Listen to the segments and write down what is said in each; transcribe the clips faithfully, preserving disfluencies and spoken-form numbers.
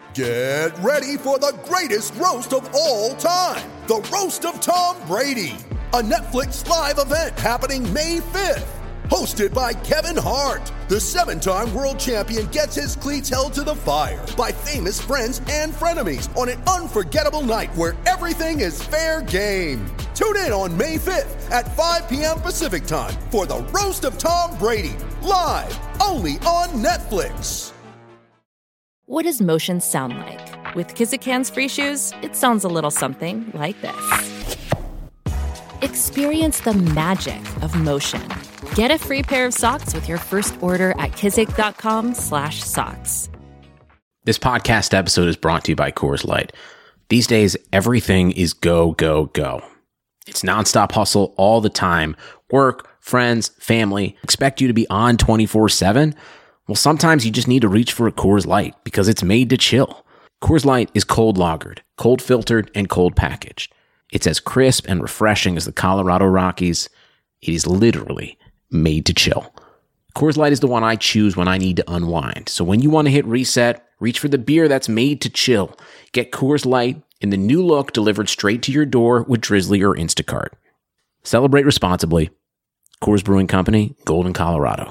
Get ready for the greatest roast of all time, the Roast of Tom Brady, a Netflix live event happening May fifth. Hosted by Kevin Hart, the seven-time world champion gets his cleats held to the fire by famous friends and frenemies on an unforgettable night where everything is fair game. Tune in on May fifth at five p.m. Pacific time for the Roast of Tom Brady, live only on Netflix. What does motion sound like? With Kizikans free shoes, it sounds a little something like this. Experience the magic of motion. Get a free pair of socks with your first order at kizik.com slash socks. This podcast episode is brought to you by Coors Light. These days, everything is go, go, go. It's nonstop hustle all the time. Work, friends, family expect you to be on twenty-four seven. Well, sometimes you just need to reach for a Coors Light because it's made to chill. Coors Light is cold lagered, cold filtered, and cold packaged. It's as crisp and refreshing as the Colorado Rockies. It is literally made to chill. Coors Light is the one I choose when I need to unwind. So when you want to hit reset, reach for the beer that's made to chill. Get Coors Light in the new look delivered straight to your door with Drizzly or Instacart. Celebrate responsibly. Coors Brewing Company, Golden, Colorado.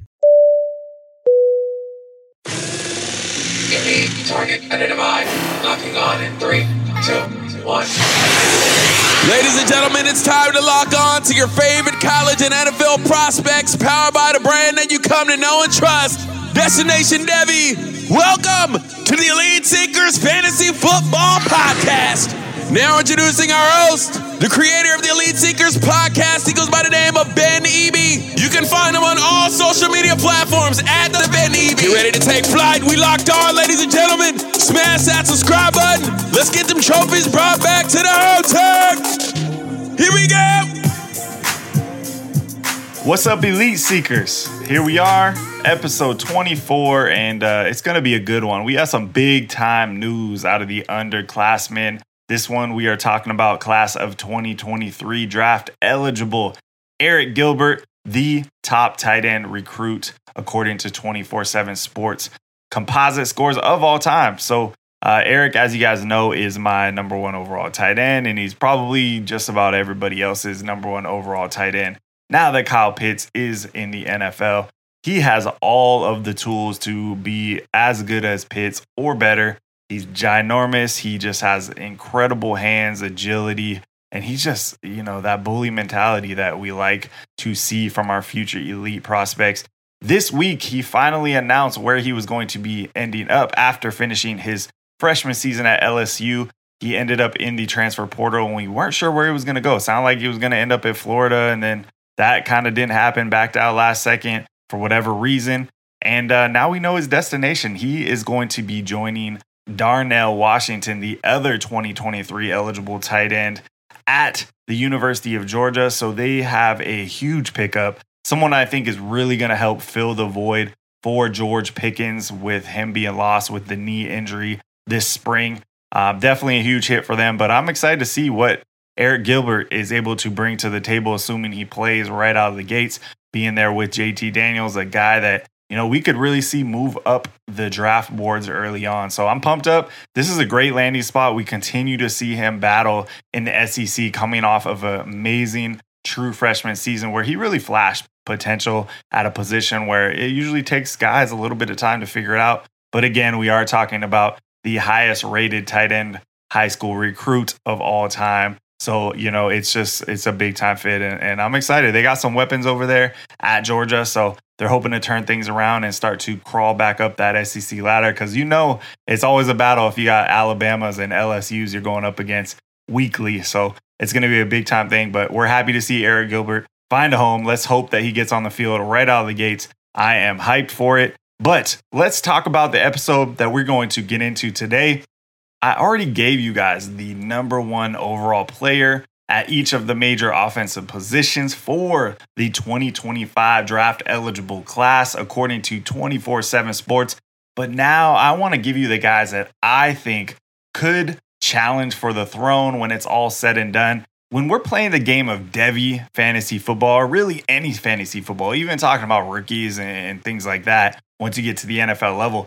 Target identified. Locking on in three, two, one. Ladies and gentlemen, it's time to lock on to your favorite college and N F L prospects, powered by the brand that you come to know and trust, Destination Devy. Welcome to the Elite Seekers Fantasy Football Podcast. Now introducing our host, the creator of the Elite Seekers Podcast. He goes by the name of Ben Eby. You can find him on all social media platforms at the Ben Eby. Get ready to take flight. We locked on, ladies and gentlemen. Smash that subscribe button. Let's get them trophies brought back to the hotel. Here we go. What's up, Elite Seekers? Here we are, episode twenty-four, and uh, it's going to be a good one. We have some big-time news out of the underclassmen. This one, we are talking about class of twenty twenty-three draft eligible Arik Gilbert, the top tight end recruit, according to twenty-four seven Sports composite scores of all time. So uh, Arik, as you guys know, is my number one overall tight end, and he's probably just about everybody else's number one overall tight end. Now that Kyle Pitts is in the N F L, he has all of the tools to be as good as Pitts or better. He's ginormous. He just has incredible hands, agility, and he's just, you know, that bully mentality that we like to see from our future elite prospects. This week, he finally announced where he was going to be ending up after finishing his freshman season at L S U. He ended up in the transfer portal, and we weren't sure where he was going to go. It sounded like he was going to end up at Florida, and then that kind of didn't happen, backed out last second for whatever reason. And uh, now we know his destination. He is going to be joining Darnell Washington, the other twenty twenty-three eligible tight end at the University of Georgia. So they have a huge pickup. Someone I think is really going to help fill the void for George Pickens with him being lost with the knee injury this spring. Uh, definitely a huge hit for them, but I'm excited to see what Arik Gilbert is able to bring to the table, assuming he plays right out of the gates, being there with J T Daniels, a guy that, you know, we could really see move up the draft boards early on. So I'm pumped up. This is a great landing spot. We continue to see him battle in the S E C, coming off of an amazing true freshman season where he really flashed potential at a position where it usually takes guys a little bit of time to figure it out. But again, we are talking about the highest rated tight end high school recruit of all time. So, you know, it's just, it's a big time fit, and, and I'm excited. They got some weapons over there at Georgia, so they're hoping to turn things around and start to crawl back up that S E C ladder, because, you know, it's always a battle if you got Alabamas and L S Us you're going up against weekly. So it's going to be a big time thing, but we're happy to see Arik Gilbert find a home. Let's hope that he gets on the field right out of the gates. I am hyped for it. But let's talk about the episode that we're going to get into today. I already gave you guys the number one overall player at each of the major offensive positions for the twenty twenty-five draft eligible class, according to twenty-four seven Sports. But now I want to give you the guys that I think could challenge for the throne when it's all said and done. When we're playing the game of Devy fantasy football, or really any fantasy football, even talking about rookies and things like that, once you get to the N F L level,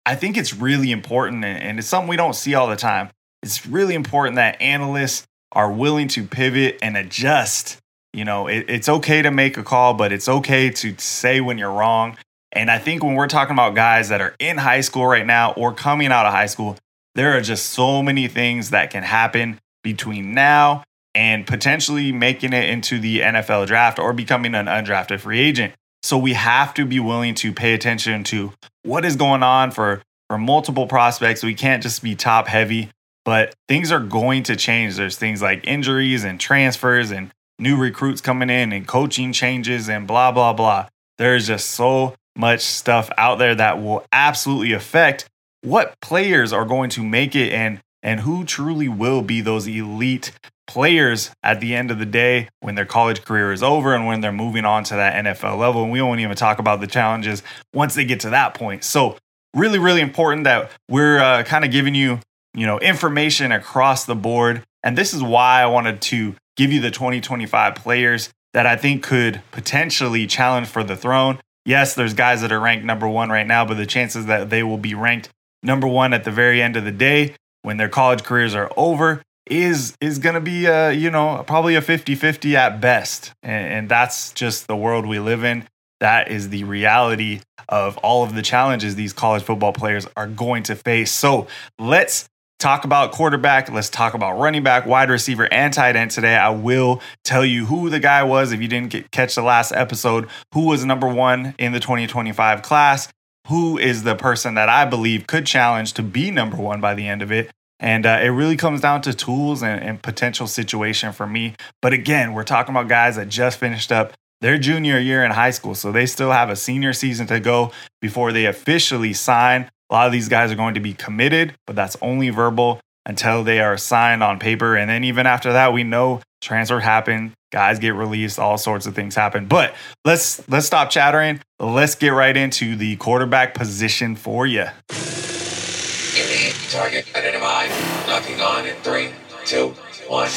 I think it's really important, and it's something we don't see all the time. It's really important that analysts are willing to pivot and adjust. You know, it, it's okay to make a call, but it's okay to say when you're wrong. And I think when we're talking about guys that are in high school right now or coming out of high school, there are just so many things that can happen between now and potentially making it into the N F L draft or becoming an undrafted free agent. So we have to be willing to pay attention to what is going on for, for multiple prospects. We can't just be top heavy, but things are going to change. There's things like injuries and transfers and new recruits coming in and coaching changes and blah, blah, blah. There's just so much stuff out there that will absolutely affect what players are going to make it and, and who truly will be those elite players at the end of the day when their college career is over and when they're moving on to that N F L level. And we won't even talk about the challenges once they get to that point. So really, really important that we're uh, kind of giving you, you know, information across the board. And this is why I wanted to give you the twenty twenty-five players that I think could potentially challenge for the throne. Yes, there's guys that are ranked number one right now, but the chances that they will be ranked number one at the very end of the day when their college careers are over is is going to be, uh, you know, probably a fifty-fifty at best. And, and that's just the world we live in. That is the reality of all of the challenges these college football players are going to face. So let's talk about quarterback. Let's talk about running back, wide receiver, and tight end today. I will tell you who the guy was if you didn't get, catch the last episode, who was number one in the twenty twenty-five class, who is the person that I believe could challenge to be number one by the end of it. And uh, it really comes down to tools and, and potential situation for me. But again, we're talking about guys that just finished up their junior year in high school. So they still have a senior season to go before they officially sign. A lot of these guys are going to be committed, but that's only verbal until they are signed on paper. And then even after that, we know transfer happen, guys get released, all sorts of things happen. But let's let's stop chattering. Let's get right into the quarterback position for you. Your name, target, identified. Locking on in three, two, one.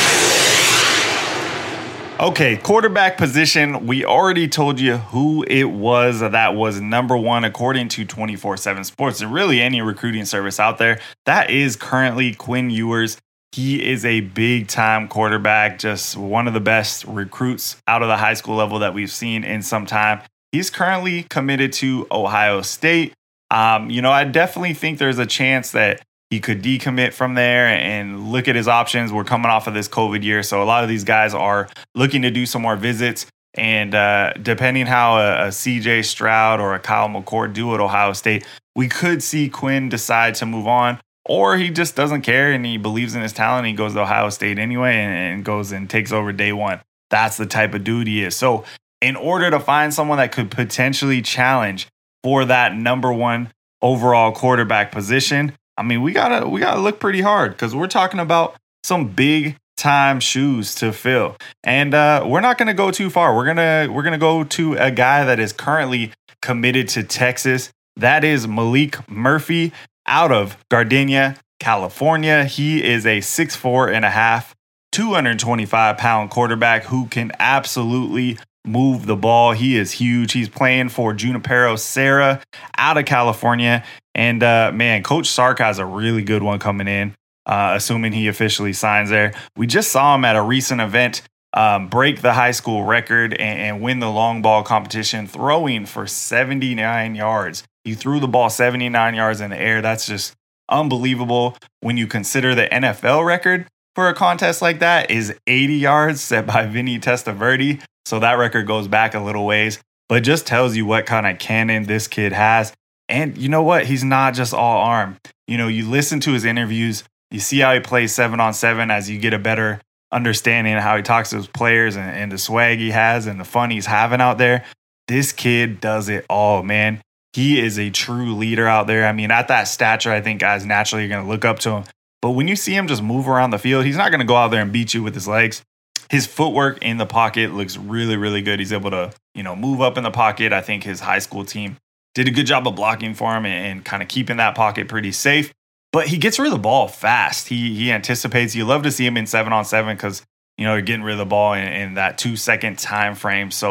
Okay, quarterback position. We already told you who it was that was number one according to twenty-four seven Sports and really any recruiting service out there. That is currently Quinn Ewers. He is a big time quarterback, just one of the best recruits out of the high school level that we've seen in some time. He's currently committed to Ohio State. Um, you know, I definitely think there's a chance that he could decommit from there and look at his options. We're coming off of this COVID year, so a lot of these guys are looking to do some more visits. And uh, depending how a, a C J Stroud or a Kyle McCord do at Ohio State, we could see Quinn decide to move on, or he just doesn't care and he believes in his talent. And he goes to Ohio State anyway and, and goes and takes over day one. That's the type of dude he is. So in order to find someone that could potentially challenge for that number one overall quarterback position, I mean, we gotta we gotta look pretty hard because we're talking about some big time shoes to fill, and uh, we're not gonna go too far. We're gonna we're gonna go to a guy that is currently committed to Texas. That is Malik Murphy out of Gardena, California. He is a six four and a half, two hundred twenty-five pound quarterback who can absolutely move the ball. He is huge. He's playing for Junipero Serra out of California. And uh, man, Coach Sark has a really good one coming in, uh, assuming he officially signs there. We just saw him at a recent event um, break the high school record and, and win the long ball competition, throwing for seventy-nine yards. He threw the ball seventy-nine yards in the air. That's just unbelievable when you consider the N F L record for a contest like that is eighty yards set by Vinny Testaverde. So that record goes back a little ways, but just tells you what kind of cannon this kid has. And you know what? He's not just all arm. You know, you listen to his interviews, you see how he plays seven on seven as you get a better understanding of how he talks to his players and, and the swag he has and the fun he's having out there. This kid does it all, man. He is a true leader out there. I mean, at that stature, I think guys naturally are going to look up to him. But when you see him just move around the field, he's not going to go out there and beat you with his legs. His footwork in the pocket looks really, really good. He's able to, you know, move up in the pocket. I think his high school team did a good job of blocking for him and, and kind of keeping that pocket pretty safe. But he gets rid of the ball fast. He he anticipates. You love to see him in seven on seven because, you know, you're getting rid of the ball in, in that two second time frame. So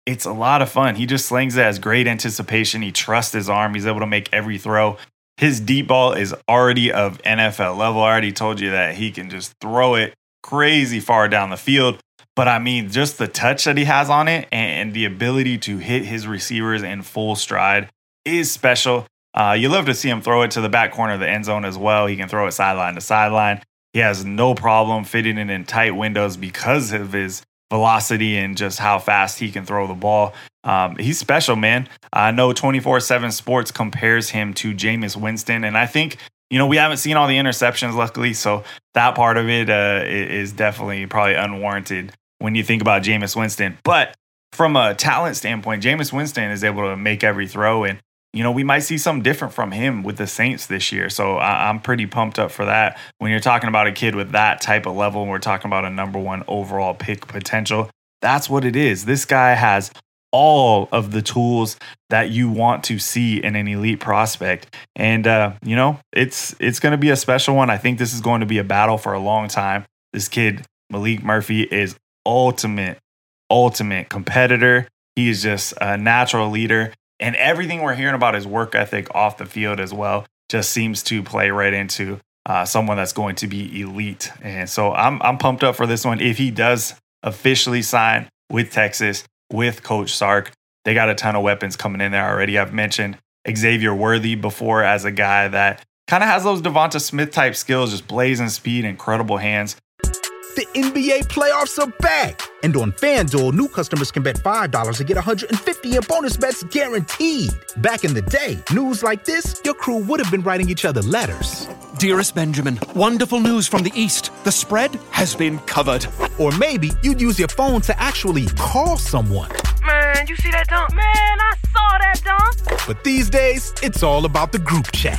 it's a lot of fun. He just slings it, has great anticipation. He trusts his arm. He's able to make every throw. His deep ball is already of N F L level. I already told you that he can just throw it crazy far down the field. But I mean, just the touch that he has on it and the ability to hit his receivers in full stride is special. Uh, you love to see him throw it to the back corner of the end zone as well. He can throw it sideline to sideline. He has no problem fitting it in tight windows because of his velocity and just how fast he can throw the ball. Um, he's special, man. I know twenty-four seven Sports compares him to Jameis Winston, and I think, you know, we haven't seen all the interceptions, luckily, so that part of it uh, is definitely probably unwarranted when you think about Jameis Winston. But from a talent standpoint, Jameis Winston is able to make every throw, and you know, we might see something different from him with the Saints this year. So I- I'm pretty pumped up for that. When you're talking about a kid with that type of level, and we're talking about a number one overall pick potential, that's what it is. This guy has all of the tools that you want to see in an elite prospect. And, uh, you know, it's it's going to be a special one. I think this is going to be a battle for a long time. This kid, Maalik Murphy, is ultimate, ultimate competitor. He is just a natural leader. And everything we're hearing about his work ethic off the field as well just seems to play right into uh, someone that's going to be elite. And so I'm I'm pumped up for this one. If he does officially sign with Texas, with Coach Sark, they got a ton of weapons coming in there already. I've mentioned Xavier Worthy before as a guy that kind of has those Devonta Smith type skills, just blazing speed, incredible hands. The N B A playoffs are back. And on FanDuel, new customers can bet five dollars and get one hundred fifty in bonus bets guaranteed. Back in the day, news like this, your crew would have been writing each other letters. Dearest Benjamin, wonderful news from the East. The spread has been covered. Or maybe you'd use your phone to actually call someone. Man, you see that dunk? Man, I saw that dunk. But these days, it's all about the group chat.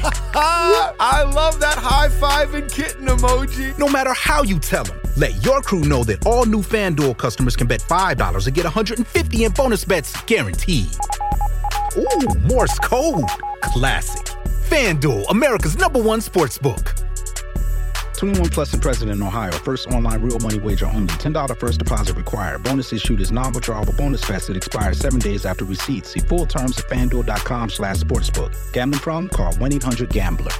I love that high five and kitten emoji. No matter how you tell them, let your crew know that all new FanDuel customers can bet five dollars and get one hundred fifty in bonus bets guaranteed. Ooh, Morse code. Classic. FanDuel, America's number one sportsbook. twenty-one plus and present in Ohio. First online real money wager only. ten dollars first deposit required. Bonus issued is non-withdrawable bonus vest that expires seven days after receipt. See full terms at FanDuel.com slash sportsbook. Gambling problem? Call one eight hundred gambler.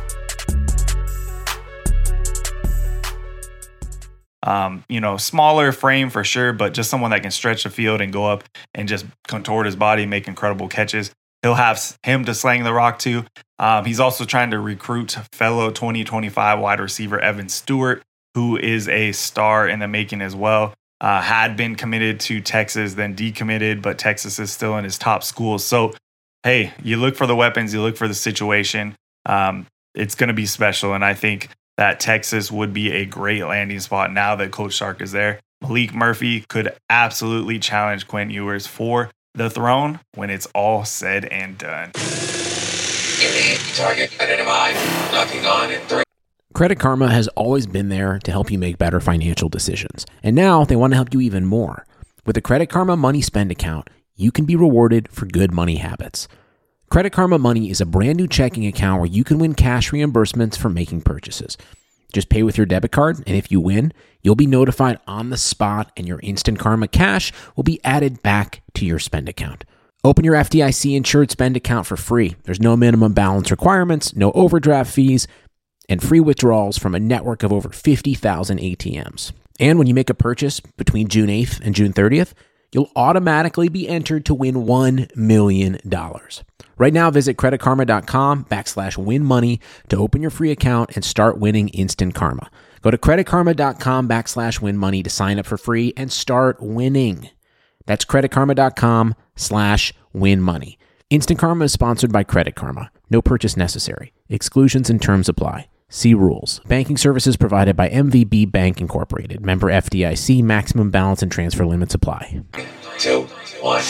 Um, you know, smaller frame for sure, but just someone that can stretch the field and go up and just contort his body, make incredible catches. He'll have him to slang the rock too. Um, he's also trying to recruit fellow twenty twenty-five wide receiver Evan Stewart, who is a star in the making as well. Uh, had been committed to Texas, then decommitted, but Texas is still in his top schools. So, hey, you look for the weapons, you look for the situation. Um, it's going to be special, and I think that Texas would be a great landing spot now that Coach Sark is there. Maalik Murphy could absolutely challenge Quinn Ewers for the throne when it's all said and done. Unique target identified. Locking on in three. Credit Karma has always been there to help you make better financial decisions. And now they want to help you even more. With the Credit Karma Money Spend account, you can be rewarded for good money habits. Credit Karma Money is a brand new checking account where you can win cash reimbursements for making purchases. Just pay with your debit card, and if you win, you'll be notified on the spot, and your Instant Karma cash will be added back to your spend account. Open your F D I C insured spend account for free. There's no minimum balance requirements, no overdraft fees, and free withdrawals from a network of over fifty thousand A T Ms. And when you make a purchase between June eighth and June thirtieth, you'll automatically be entered to win one million dollars. Right now, visit creditkarma.com backslash win money to open your free account and start winning instant karma. Go to creditkarma.com backslash win money to sign up for free and start winning. That's creditkarma.com slash win money. Instant Karma is sponsored by Credit Karma. No purchase necessary. Exclusions and terms apply. See rules. Banking services provided by M V B Bank Incorporated. Member F D I C. Maximum balance and transfer limits apply. Two, one.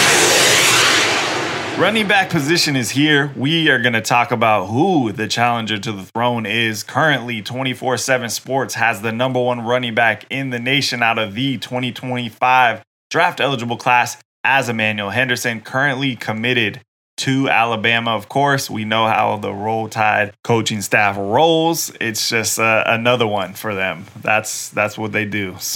Running back position is here. We are going to talk about who the challenger to the throne is. Currently, twenty-four seven Sports has the number one running back in the nation out of the twenty twenty-five draft eligible class as Emmanuel Henderson, currently committed to Alabama. Of course, we know how the Roll Tide coaching staff rolls. It's just uh, another one for them. That's that's what they do. So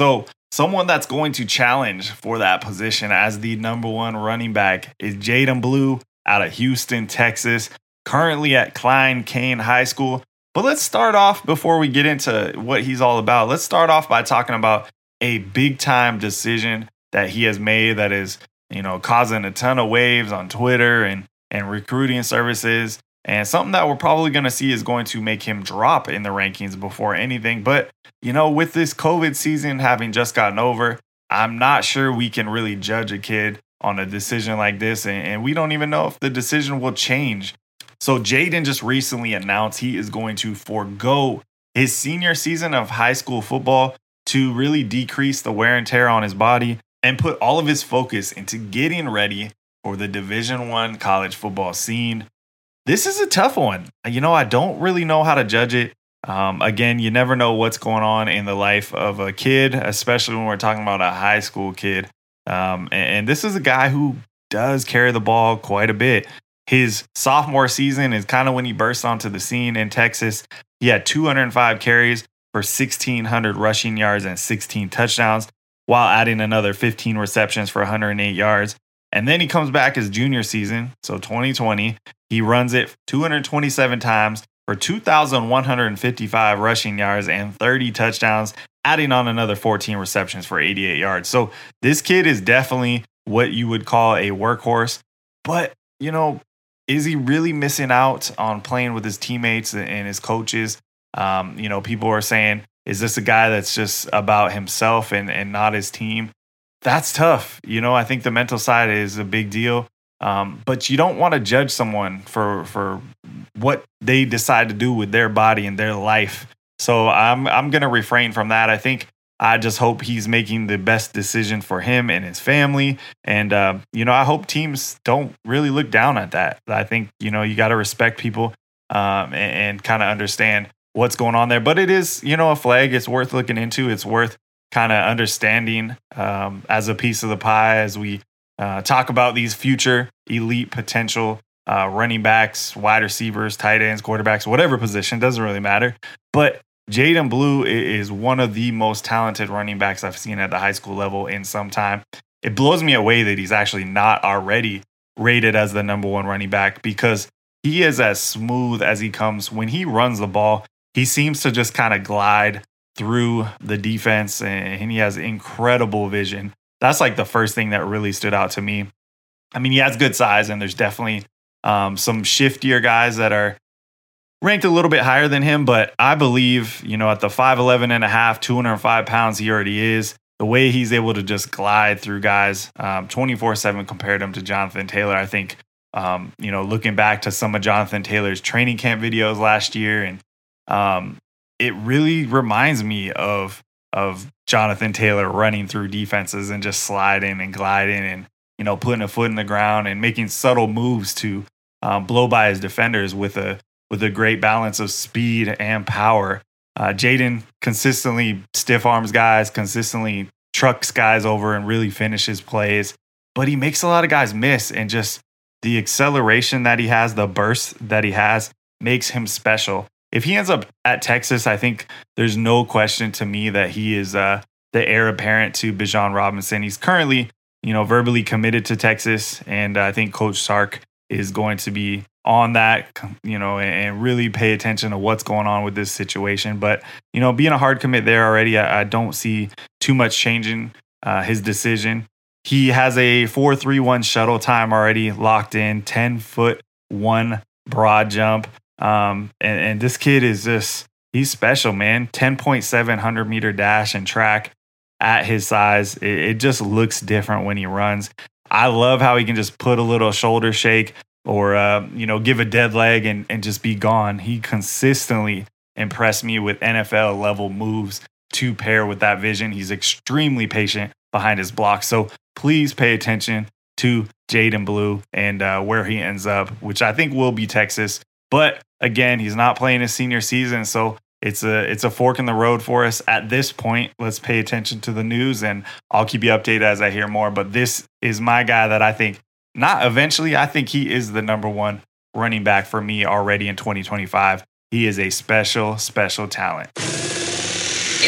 someone that's going to challenge for that position as the number one running back is Jaydon Blue out of Houston, Texas, currently at Klein Cain High School. But let's start off, before we get into what he's all about, let's start off by talking about a big time decision that he has made that is, you know, causing a ton of waves on Twitter and, and recruiting services. And something that we're probably going to see is going to make him drop in the rankings before anything. But, you know, with this COVID season having just gotten over, I'm not sure we can really judge a kid on a decision like this. And, and we don't even know if the decision will change. So Jaydon just recently announced he is going to forego his senior season of high school football to really decrease the wear and tear on his body and put all of his focus into getting ready for the Division One college football scene. This is a tough one. You know, I don't really know how to judge it. Um, again, you never know what's going on in the life of a kid, especially when we're talking about a high school kid. Um, and, and this is a guy who does carry the ball quite a bit. His sophomore season is kind of when he burst onto the scene in Texas. He had two hundred five carries for sixteen hundred rushing yards and sixteen touchdowns, while adding another fifteen receptions for one hundred eight yards. And then he comes back his junior season, so twenty twenty. He runs it two hundred twenty-seven times for two thousand one hundred fifty-five rushing yards and thirty touchdowns, adding on another fourteen receptions for eighty-eight yards. So this kid is definitely what you would call a workhorse. But, you know, is he really missing out on playing with his teammates and his coaches? Um, you know, people are saying, is this a guy that's just about himself and, and not his team? That's tough. You know, I think the mental side is a big deal. Um, but you don't want to judge someone for for what they decide to do with their body and their life. So I'm I'm going to refrain from that. I think I just hope he's making the best decision for him and his family. And, uh, you know, I hope teams don't really look down at that. I think, you know, you got to respect people um, and, and kind of understand what's going on there. But it is, you know, a flag. It's worth looking into. It's worth kind of understanding um, as a piece of the pie as we uh, talk about these future elite potential uh, running backs, wide receivers, tight ends, quarterbacks, whatever position, doesn't really matter. But Jaydon Blue is one of the most talented running backs I've seen at the high school level in some time. It blows me away that he's actually not already rated as the number one running back, because he is as smooth as he comes. When he runs the ball, he seems to just kind of glide through the defense, and he has incredible vision. That's like the first thing that really stood out to me. I mean, he has good size, and there's definitely um, some shiftier guys that are ranked a little bit higher than him, but I believe, you know, at the five eleven and a half, two hundred five pounds he already is, the way he's able to just glide through guys um, twenty-four seven compared him to Jonathan Taylor. I think, um, you know, looking back to some of Jonathan Taylor's training camp videos last year, and um, it really reminds me of of Jonathan Taylor running through defenses and just sliding and gliding and, you know, putting a foot in the ground and making subtle moves to um, blow by his defenders with a with a great balance of speed and power. Uh, Jaydon consistently stiff arms guys, consistently trucks guys over and really finishes plays, but he makes a lot of guys miss, and just the acceleration that he has, the burst that he has, makes him special. If he ends up at Texas, I think there's no question to me that he is uh, the heir apparent to Bijan Robinson. He's currently, you know, verbally committed to Texas, and I think Coach Sark is going to be on that, you know, and really pay attention to what's going on with this situation. But, you know, being a hard commit there already, I, I don't see too much changing uh, his decision. He has a four three one shuttle time already locked in, ten foot one broad jump. Um, and, and this kid is just, he's special, man. ten point seven hundred meter dash and track at his size. It, it just looks different when he runs. I love how he can just put a little shoulder shake or, uh, you know, give a dead leg and, and just be gone. He consistently impressed me with N F L level moves to pair with that vision. He's extremely patient behind his block. So please pay attention to Jaydon Blue and uh, where he ends up, which I think will be Texas. But again, he's not playing his senior season, so it's a it's a fork in the road for us at this point. Let's pay attention to the news, and I'll keep you updated as I hear more. But this is my guy that I think, not eventually, I think he is the number one running back for me already in twenty twenty-five. He is a special, special talent. Elite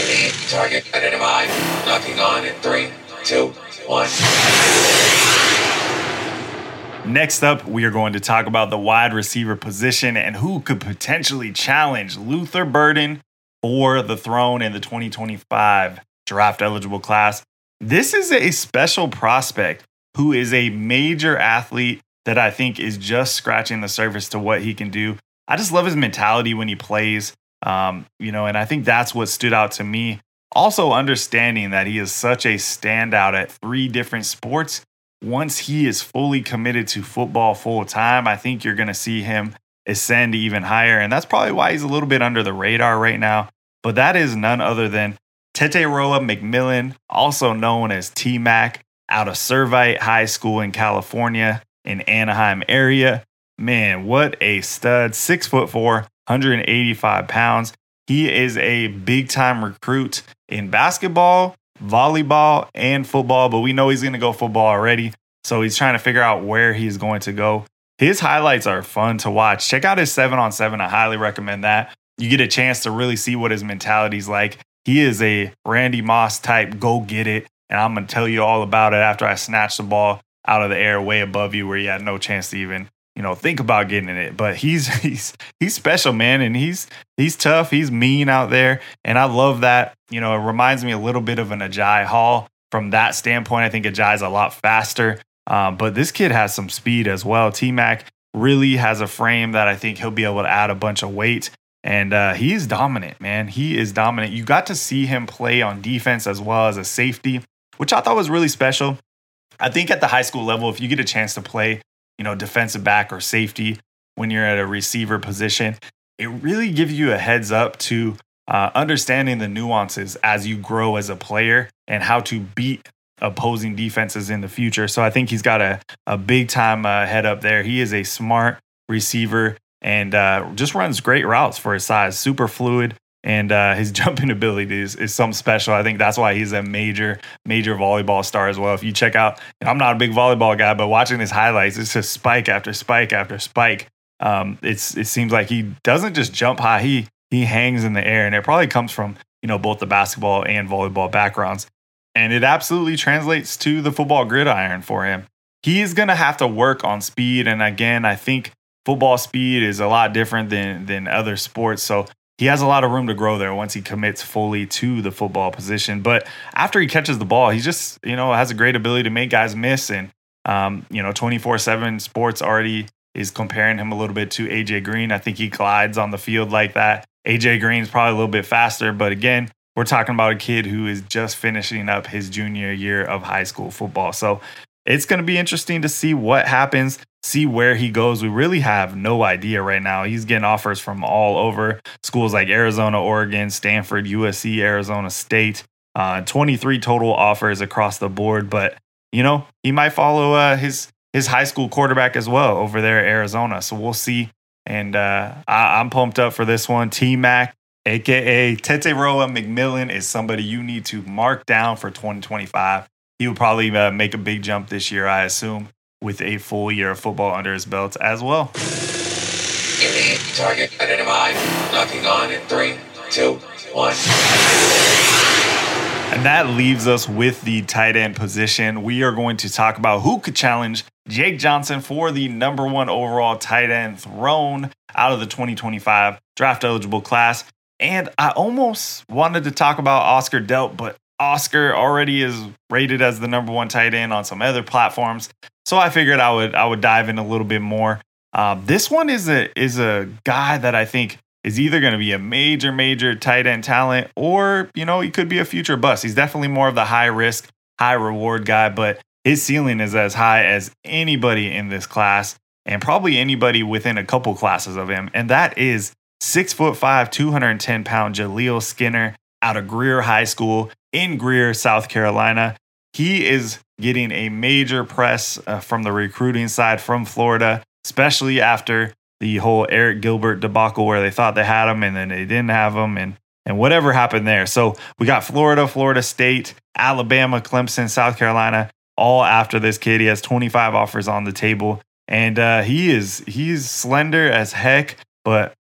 Target identified. Locking on in three, two, one. Next up, we are going to talk about the wide receiver position and who could potentially challenge Luther Burden for the throne in the twenty twenty-five draft eligible class. This is a special prospect who is a major athlete that I think is just scratching the surface to what he can do. I just love his mentality when he plays, um, you know, and I think that's what stood out to me. Also understanding that he is such a standout at three different sports. Once he is fully committed to football full time, I think you're going to see him ascend even higher. And that's probably why he's a little bit under the radar right now. But that is none other than Tetairoa McMillan, also known as T-Mac, out of Servite High School in California in Anaheim area. Man, what a stud. Six foot four, one hundred eighty-five pounds. He is a big time recruit in basketball, volleyball, and football, but we know he's going to go football already. So he's trying to figure out where he's going to go. His highlights are fun to watch. Check out his seven on seven. I highly recommend that. You get a chance to really see what his mentality is like. He is a Randy Moss type, go get it. And I'm going to tell you all about it after I snatch the ball out of the air way above you where you had no chance to even, you know, think about getting it. But he's he's he's special, man, and he's he's tough. He's mean out there, and I love that. You know, it reminds me a little bit of an Ajay Hall from that standpoint. I think Ajay's a lot faster, um, but this kid has some speed as well. T-Mac really has a frame that I think he'll be able to add a bunch of weight, and uh, he is dominant, man. He is dominant. You got to see him play on defense as well as a safety, which I thought was really special. I think at the high school level, if you get a chance to play, you know, defensive back or safety when you're at a receiver position, it really gives you a heads up to uh, understanding the nuances as you grow as a player and how to beat opposing defenses in the future. So I think he's got a, a big time uh, head up there. He is a smart receiver and uh, just runs great routes for his size, super fluid. And uh, his jumping ability is, is something special. I think that's why he's a major, major volleyball star as well. If you check out, I'm not a big volleyball guy, but watching his highlights, it's just spike after spike after spike. Um, it's it seems like he doesn't just jump high; he he hangs in the air, and it probably comes from you know both the basketball and volleyball backgrounds, and it absolutely translates to the football gridiron for him. He is going to have to work on speed, and again, I think football speed is a lot different than than other sports, so he has a lot of room to grow there once he commits fully to the football position. But after he catches the ball, he just, you know, has a great ability to make guys miss. And, um, you know, twenty-four seven Sports already is comparing him a little bit to A J Green. I think he glides on the field like that. A J Green's probably a little bit faster. But again, we're talking about a kid who is just finishing up his junior year of high school football. So it's going to be interesting to see what happens, see where he goes. We really have no idea right now. He's getting offers from all over, schools like Arizona, Oregon, Stanford, U S C, Arizona State, uh, twenty-three total offers across the board. But, you know, he might follow uh, his his high school quarterback as well over there at Arizona. So we'll see. And uh, I, I'm pumped up for this one. T-Mac, a k a. Tetairoa McMillan, is somebody you need to mark down for twenty twenty-five. He will probably uh, make a big jump this year, I assume, with a full year of football under his belt as well. Unique target identified. Locking on in three, two, one. And that leaves us with the tight end position. We are going to talk about who could challenge Jake Johnson for the number one overall tight end throne out of the twenty twenty-five draft eligible class. And I almost wanted to talk about Oscar Delp, but Oscar already is rated as the number one tight end on some other platforms. So I figured I would I would dive in a little bit more. Um, this one is a is a guy that I think is either going to be a major, major tight end talent, or, you know, he could be a future bust. He's definitely more of the high risk, high reward guy, but his ceiling is as high as anybody in this class and probably anybody within a couple classes of him. And that is six foot five, two hundred ten pound Jaleel Skinner out of Greer High School in Greer, South Carolina. He is getting a major press uh, from the recruiting side from Florida, especially after the whole Eric Gilbert debacle where they thought they had him and then they didn't have him and, and whatever happened there. So we got Florida, Florida State, Alabama, Clemson, South Carolina, all after this kid. He has twenty-five offers on the table, and uh, he is he's slender as heck, but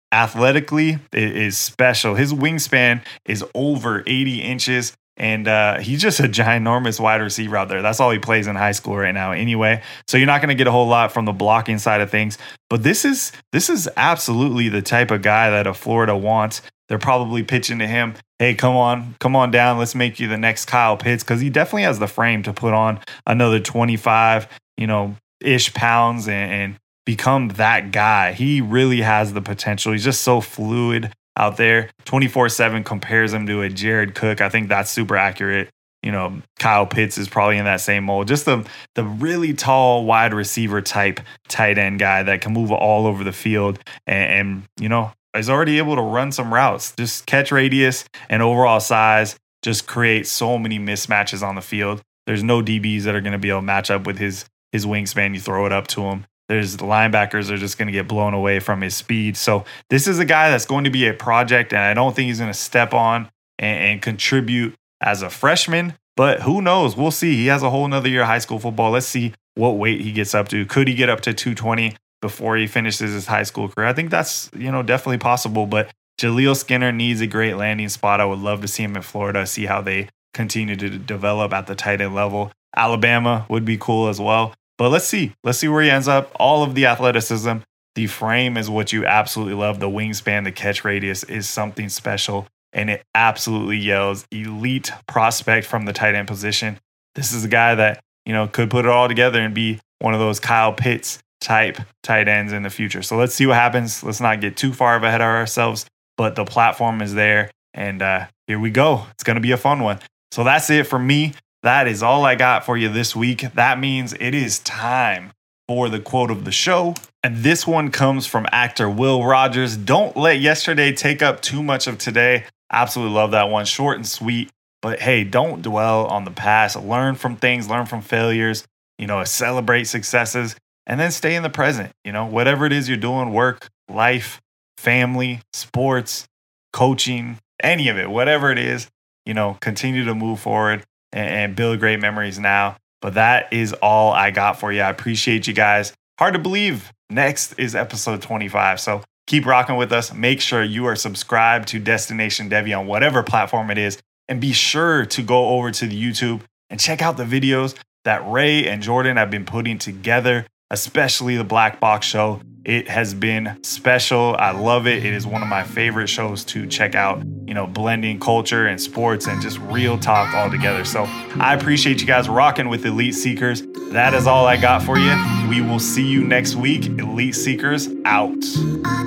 athletically is special. His wingspan is over eighty inches. And uh, he's just a ginormous wide receiver out there. That's all he plays in high school right now anyway. So you're not going to get a whole lot from the blocking side of things. But this is this is absolutely the type of guy that a Florida wants. They're probably pitching to him, hey, come on, come on down. Let's make you the next Kyle Pitts, because he definitely has the frame to put on another twenty-five, you know, ish pounds and, and become that guy. He really has the potential. He's just so fluid out there. twenty-four seven compares him to a Jared Cook. I think that's super accurate. You know, Kyle Pitts is probably in that same mold. Just the the really tall wide receiver type tight end guy that can move all over the field and, and you know, is already able to run some routes. Just catch radius and overall size just create so many mismatches on the field. There's no D Bs that are going to be able to match up with his his wingspan. You throw it up to him. There's the linebackers are just going to get blown away from his speed. So this is a guy that's going to be a project, and I don't think he's going to step on and, and contribute as a freshman. But who knows? We'll see. He has a whole nother year of high school football. Let's see what weight he gets up to. Could he get up to two twenty before he finishes his high school career? I think that's, you know, definitely possible. But Jaleel Skinner needs a great landing spot. I would love to see him in Florida, see how they continue to develop at the tight end level. Alabama would be cool as well. But let's see. Let's see where he ends up. All of the athleticism, the frame is what you absolutely love. The wingspan, the catch radius is something special. And it absolutely yells elite prospect from the tight end position. This is a guy that, you know, could put it all together and be one of those Kyle Pitts type tight ends in the future. So let's see what happens. Let's not get too far ahead of ourselves. But the platform is there. And uh, here we go. It's going to be a fun one. So that's it for me. That is all I got for you this week. That means it is time for the quote of the show. And this one comes from actor Will Rogers. Don't let yesterday take up too much of today. Absolutely love that one. Short and sweet. But hey, don't dwell on the past. Learn from things, learn from failures, you know, celebrate successes, and then stay in the present. You know, whatever it is you're doing, work, life, family, sports, coaching, any of it, whatever it is, you know, continue to move forward and build great memories now. But that is all I got for you. I appreciate you guys. Hard to believe. Next is episode twenty-five. So keep rocking with us. Make sure you are subscribed to Destination Devy on whatever platform it is. And be sure to go over to the YouTube and check out the videos that Ray and Jordan have been putting together, especially the Black Box Show. It has been special. I love it. It is one of my favorite shows to check out, you know, blending culture and sports and just real talk all together. So I appreciate you guys rocking with Elite Seekers. That is all I got for you. We will see you next week. Elite Seekers out.